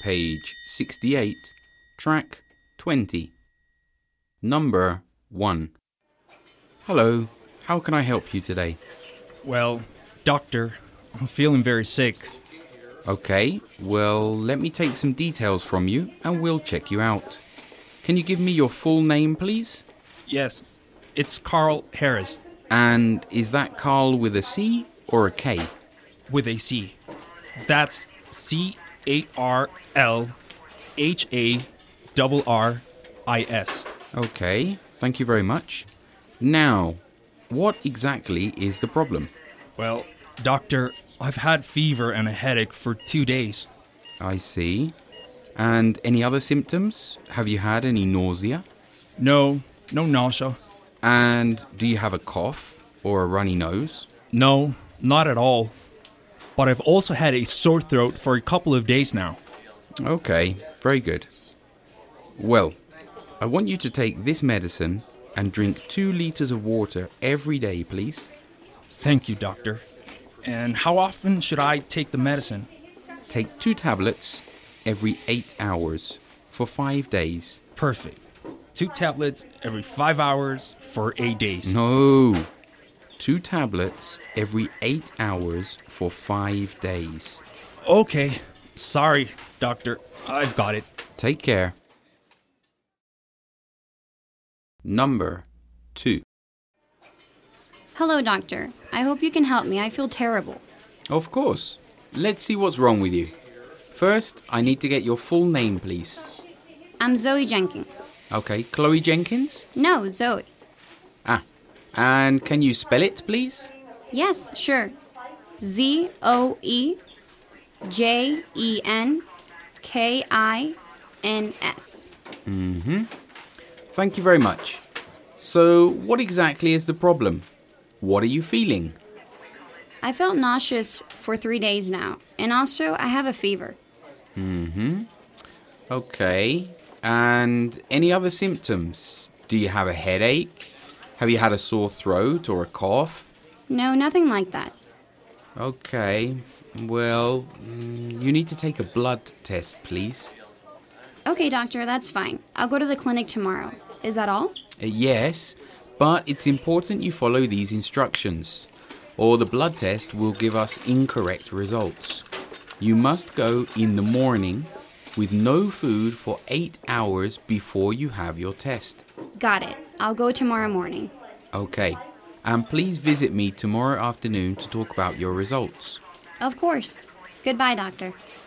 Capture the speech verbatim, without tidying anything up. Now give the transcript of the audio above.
page sixty-eight, track twenty. Number one. Hello, how can I help you today? Well, doctor, I'm feeling very sick. Okay, well, let me take some details from you and we'll check you out. Can you give me your full name, please? Yes, it's Carl Harris. And is that Carl with a C or a K? With a C. That's C A R L H A R R I S. Okay, thank you very much. Now, what exactly is the problem? Well, doctor, I've had fever and a headache for two days. I see. And any other symptoms? Have you had any nausea? No, no nausea. And do you have a cough or a runny nose? No, not at all. But I've also had a sore throat for a couple of days now. Okay, very good. Well, I want you to take this medicine and drink two liters of water every day, please. Thank you, doctor. And how often should I take the medicine? Take two tablets every eight hours for five days. Perfect. Two tablets every five hours for eight days. No, two tablets every eight hours for five days. Okay. Sorry, doctor. I've got it. Take care. Number two. Hello, doctor. I hope you can help me. I feel terrible. Of course. Let's see what's wrong with you. First, I need to get your full name, please. I'm Zoe Jenkins. Okay, Chloe Jenkins? No, Zoe. Ah, and can you spell it, please? Yes, sure. Z O E J E N K I N S. Mm-hmm. Thank you very much. So, what exactly is the problem? What are you feeling? I felt nauseous for three days now, and also I have a fever. Mm-hmm. Okay. And any other symptoms? Do you have a headache? Have you had a sore throat or a cough? No, nothing like that. Okay. Well, mm, you need to take a blood test, please. Okay, doctor, that's fine. I'll go to the clinic tomorrow. Is that all? Uh, yes, but it's important you follow these instructions, or the blood test will give us incorrect results. You must go in the morning with no food for eight hours before you have your test. Got it. I'll go tomorrow morning. Okay, and please visit me tomorrow afternoon to talk about your results. Of course. Goodbye, doctor.